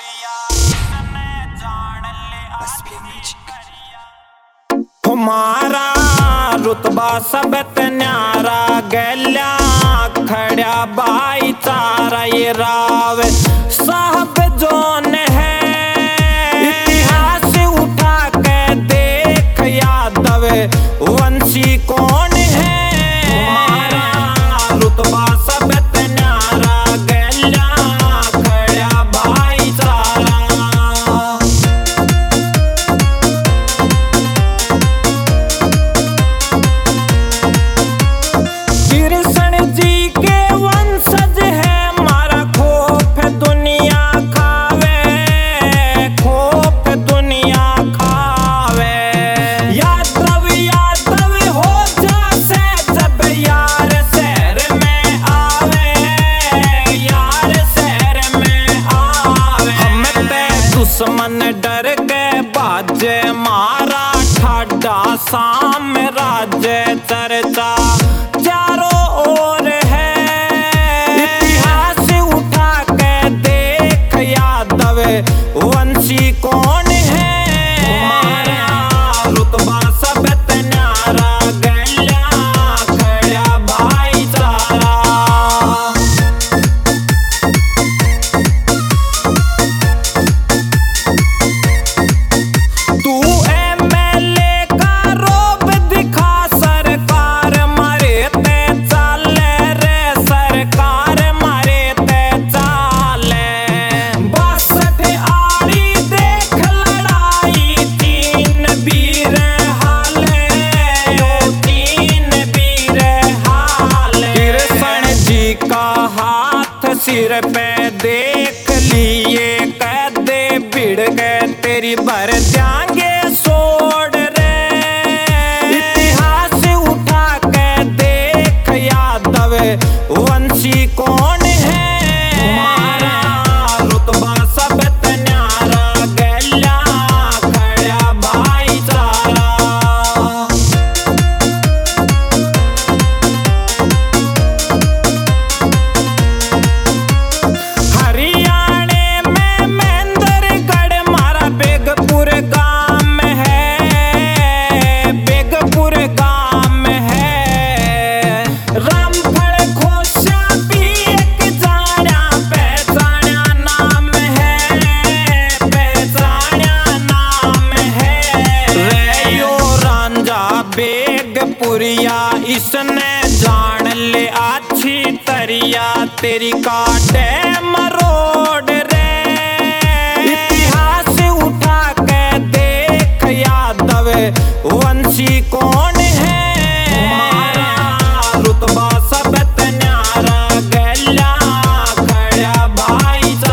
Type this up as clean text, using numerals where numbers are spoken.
हमारा रुतबा सब न्यारा गैल्या खड़ा भाईचारा ये राव साहब जोन है। इतिहास उठा के देख यादव वंशी कौन है। हमारा रुतबा सब न्यारा गैल्या खड़ा भाईचारा। दुश्मन डर के बाजे मारा ठाडा साम्राज्य चर्चा चारों ओर है। इतिहास उठा के देख यादव वंशी कौन है। हमारा रुतबा सब न्यारा गैल्या खड़ा भाईचारा। सिर पे देख लिए कदे भिड़ गए तेरी भर जाएंगे सोड़ रे। इतिहास उठा के देख यादव वंशी कौन है। हमारा रुतबा सब न्यारा गैल्या खड़ा भाईचारा। बेगपुरिया इसने जान ले अच्छी तरिया तेरी काटे मरोड़ रे। इतिहास उठा के देख यादव वंशी कौन है। हमारा रुतबा सब न्यारा गैल्या खड़ा भाईचारा।